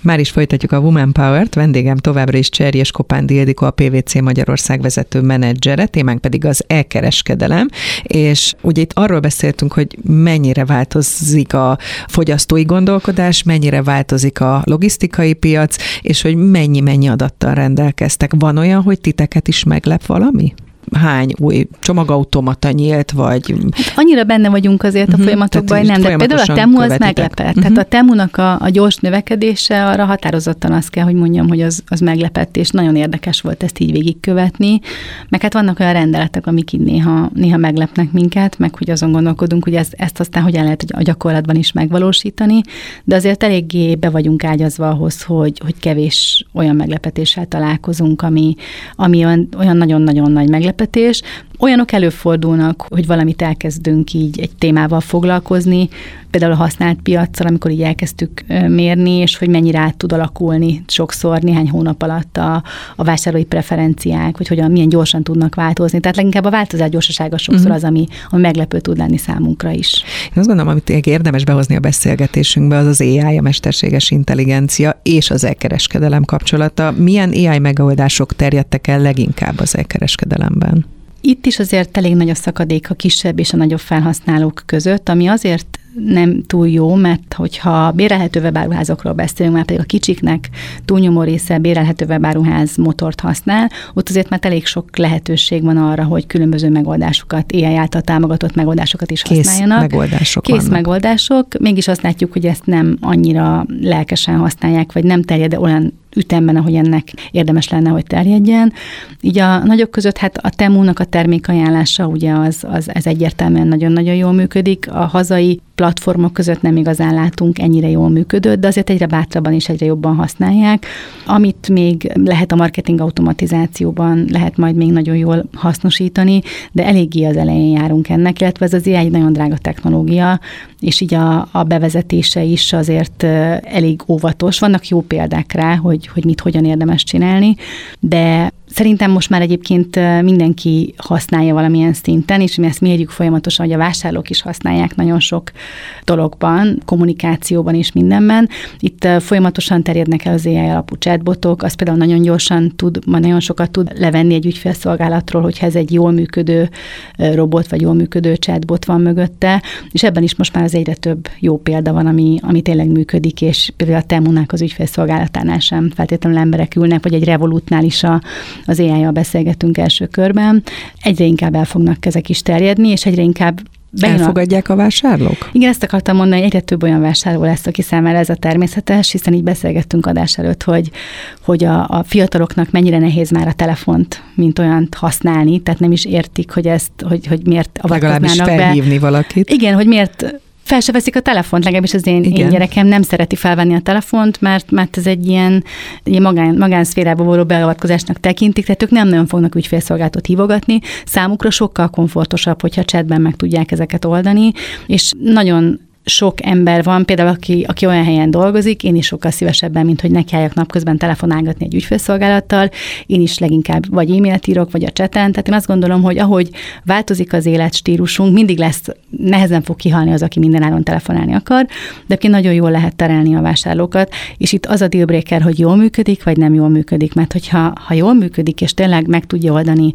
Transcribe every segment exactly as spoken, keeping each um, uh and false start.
Már is folytatjuk a Woman Power-t, vendégem továbbra is Cserjes Kopándi Ildikó, a pé vé cé Magyarország vezető menedzsere, témánk pedig az e-kereskedelem, és ugye itt arról beszéltünk, hogy mennyire változik a fogyasztói gondolkodás, mennyire változik a logisztikai piac, és hogy mennyi-mennyi adattal rendelkeztek. Van olyan, hogy titeket is meglep valami? Hány új csomagautomata nyílt, vagy... Hát annyira benne vagyunk azért a folyamatokban, hogy nem, de például a Temu az meglepett. Uh-huh. Tehát a Temunak a, a gyors növekedése, arra határozottan azt kell, hogy mondjam, hogy az, az meglepett, és nagyon érdekes volt ezt így végigkövetni. Meg hát vannak olyan rendeletek, amik így néha, néha meglepnek minket, meg hogy azon gondolkodunk, hogy ezt, ezt aztán hogyan lehet a gyakorlatban is megvalósítani, de azért eléggé be vagyunk ágyazva ahhoz, hogy, hogy kevés olyan meglepetéssel találkozunk, ami, ami olyan, olyan nagyon-nagyon nagy meglepetés. Olyanok előfordulnak, hogy valamit elkezdünk így egy témával foglalkozni, például a használt piaccal, amikor így elkezdtük mérni, és hogy mennyire át tud alakulni sokszor néhány hónap alatt a, a vásárlói preferenciák, hogy hogyan, milyen gyorsan tudnak változni. Tehát leginkább a változás gyorsasága sokszor uh-huh. az, ami, ami meglepő tud lenni számunkra is. Én azt gondolom, amit érdemes behozni a beszélgetésünkbe, az az á i, a mesterséges intelligencia és az e-kereskedelem kapcsolata. Milyen á i megoldások terjedtek el leginkább az e-kereskedelemben? Itt is azért elég nagy a szakadék a kisebb és a nagyobb felhasználók között, ami azért nem túl jó, mert hogyha bérelhető webáruházokról beszélünk, már pedig a kicsiknek túlnyomó része bérelhető webáruház motort használ, ott azért már elég sok lehetőség van arra, hogy különböző megoldásokat, á i által támogatott megoldásokat is Kész használjanak. megoldások Kész vannak. megoldások, mégis azt látjuk, hogy ezt nem annyira lelkesen használják, vagy nem terjed olyan ütemben, ahogy ennek érdemes lenne, hogy terjedjen. Így a nagyok között hát a Temunak a termékajánlása ugye az, az ez egyértelműen nagyon-nagyon jól működik. A hazai platformok között nem igazán látunk ennyire jól működött, de azért egyre bátrabban és egyre jobban használják. Amit még lehet a marketing automatizációban, lehet majd még nagyon jól hasznosítani, de eléggé az elején járunk ennek, illetve ez az á i egy nagyon drága technológia, és így a, a bevezetése is azért elég óvatos. Vannak jó példák rá, hogy, hogy mit hogyan érdemes csinálni, de szerintem most már egyébként mindenki használja valamilyen szinten, és mi ezt mérjük folyamatosan, hogy a vásárlók is használják nagyon sok dologban, kommunikációban és mindenben. Itt folyamatosan terjednek el az á i alapú chatbotok, az például nagyon gyorsan tud, nagyon sokat tud levenni egy ügyfélszolgálatról, hogyha ez egy jól működő robot, vagy jól működő chatbot van mögötte, és ebben is most már az egyre több jó példa van, ami, ami tényleg működik, és például a Temunák az ügyfélszolgálatánál sem feltétlenül emberek ülnek, vagy egy Revolutnál is a az á i-jal beszélgetünk első körben, egyre inkább el fognak ezek is terjedni, és egyre inkább elfogadják a vásárlók? Igen, ezt akartam mondani, hogy egyre több olyan vásárló lesz, aki számára ez a természetes, hiszen így beszélgettünk adás előtt, hogy, hogy a, a fiataloknak mennyire nehéz már a telefont, mint olyant használni, tehát nem is értik, hogy ezt, hogy, hogy miért avatkoznának be. Legalábbis felhívni valakit. Igen, hogy miért fel se veszik a telefont, legalábbis az én, én gyerekem nem szereti felvenni a telefont, mert, mert ez egy ilyen, ilyen magán, magánszférába való beavatkozásnak tekintik, tehát ők nem nagyon fognak ügyfélszolgálatot hívogatni. Számukra sokkal komfortosabb, hogyha chatben meg tudják ezeket oldani, és nagyon sok ember van, például aki, aki olyan helyen dolgozik, én is sokkal szívesebben, mint hogy nekiálljak napközben telefonálgatni egy ügyfélszolgálattal, én is leginkább vagy e-mailt írok, vagy a chaten, tehát én azt gondolom, hogy ahogy változik az életstílusunk, mindig lesz, nehezen fog kihalni az, aki mindenáron telefonálni akar, de aki nagyon jól lehet terelni a vásárlókat, és itt az a dealbreaker, hogy jól működik, vagy nem jól működik, mert hogyha ha jól működik, és tényleg meg tudja oldani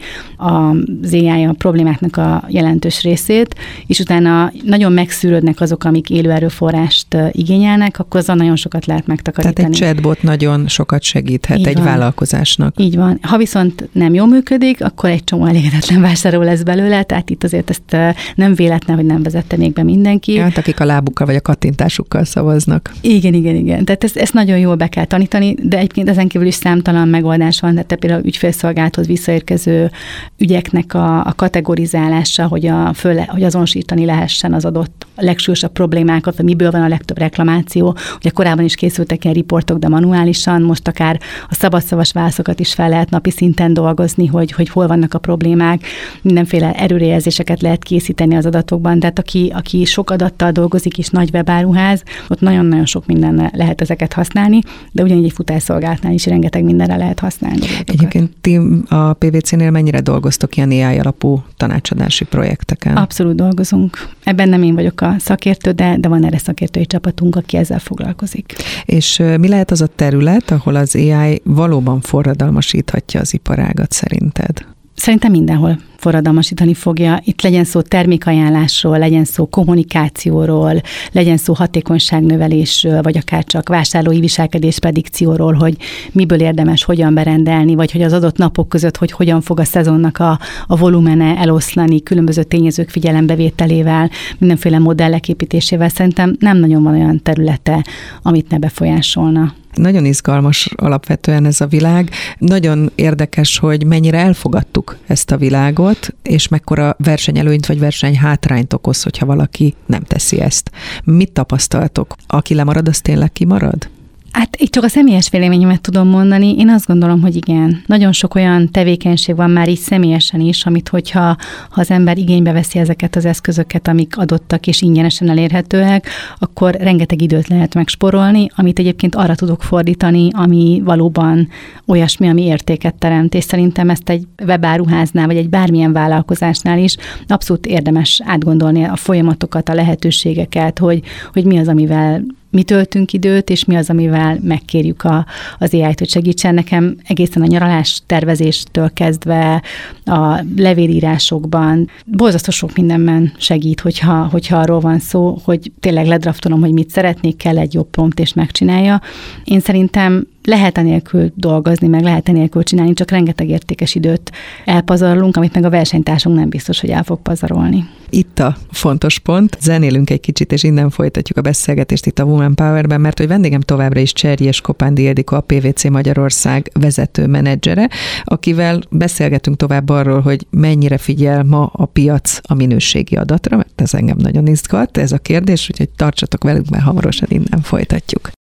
az á i a problémáknak a jelentős részét, és utána nagyon megszűrődnek azok, amik élő erőforrást igényelnek, akkor azzal nagyon sokat lehet megtakarítani. Tehát egy chatbot nagyon sokat segíthet Így egy van. vállalkozásnak. Így van. Ha viszont nem jól működik, akkor egy csomó elégedetlen vásárló lesz belőle, tehát itt azért ezt nem véletlen, hogy nem vezette még be mindenki. Hát akik a lábukkal vagy a kattintásukkal szavaznak. Igen, igen, igen. Tehát ezt, ezt nagyon jól be kell tanítani, de egyébként ezen kívül is számtalan megoldás van, tehát például ügyfélszolgálathoz visszaérkező ügyeknek a, a kategorizálása, hogy, a, föl, hogy azonosítani lehessen az adott legsúlyosabb problémákat, vagy miből van a legtöbb reklamáció. Ugye korábban is készültek ilyen riportok, de manuálisan, most akár a szabadszavas válaszokat is fel lehet napi szinten dolgozni, hogy, hogy hol vannak a problémák, mindenféle erőrejelzéseket lehet készíteni az adatokban, tehát aki, aki sok adattal dolgozik és nagy webáruház, ott nagyon-nagyon sok minden lehet ezeket használni, de ugyanígy egy futásszolgálatnál is rengeteg mindenre lehet használni. Egyébként ti a pé vé cé-nél mennyire dolgoztok ilyen á i alapú tanácsadási projekteken? Abszolút dolgozunk. Ebben nem én vagyok a szakértő, de, de van erre szakértői csapatunk, aki ezzel foglalkozik. És mi lehet az a terület, ahol az á i valóban forradalmasíthatja az iparágat szerinted? Szerintem mindenhol forradalmasítani fogja. Itt legyen szó termékajánlásról, legyen szó kommunikációról, legyen szó hatékonyságnövelésről, vagy akár csak vásárlói viselkedés predikcióról, hogy miből érdemes hogyan berendelni, vagy hogy az adott napok között, hogy hogyan fog a szezonnak a, a volumene eloszlani különböző tényezők figyelembevételével, mindenféle modellek építésével. Szerintem nem nagyon van olyan területe, amit ne befolyásolna. Nagyon izgalmas alapvetően ez a világ. Nagyon érdekes, hogy mennyire elfogadtuk ezt a világot, és mekkora versenyelőnyt vagy versenyhátrányt okoz, hogyha valaki nem teszi ezt. Mit tapasztaltok? Aki lemarad, az tényleg kimarad? Hát itt csak a személyes véleményemet tudom mondani. Én azt gondolom, hogy igen. Nagyon sok olyan tevékenység van már így személyesen is, amit hogyha ha az ember igénybe veszi ezeket az eszközöket, amik adottak és ingyenesen elérhetőek, akkor rengeteg időt lehet megsporolni, amit egyébként arra tudok fordítani, ami valóban olyasmi, ami értéket teremt. És szerintem ezt egy webáruháznál, vagy egy bármilyen vállalkozásnál is abszolút érdemes átgondolni a folyamatokat, a lehetőségeket, hogy, hogy mi az, amivel mi töltünk időt, és mi az, amivel megkérjük a, az á i-t, hogy segítsen. Nekem egészen a nyaralás tervezéstől kezdve a levélírásokban borzasztó sok mindenben segít, hogyha, hogyha arról van szó, hogy tényleg ledraftolom, hogy mit szeretnék, kell egy jobb prompt, és megcsinálja. Én szerintem lehet enélkül dolgozni, meg lehet enélkül csinálni, csak rengeteg értékes időt elpazarolunk, amit meg a versenytársunk nem biztos, hogy el fog pazarolni. Itt a fontos pont. Zenélünk egy kicsit, és innen folytatjuk a beszélgetést itt a Woman Powerben, mert hogy vendégem továbbra is Cserjes Kopándi Ildikó, a pé vé cé Magyarország vezető menedzsere, akivel beszélgetünk tovább arról, hogy mennyire figyel ma a piac a minőségi adatra, mert ez engem nagyon izgat, ez a kérdés, úgyhogy tartsatok velünk, mert hamarosan innen folytatjuk.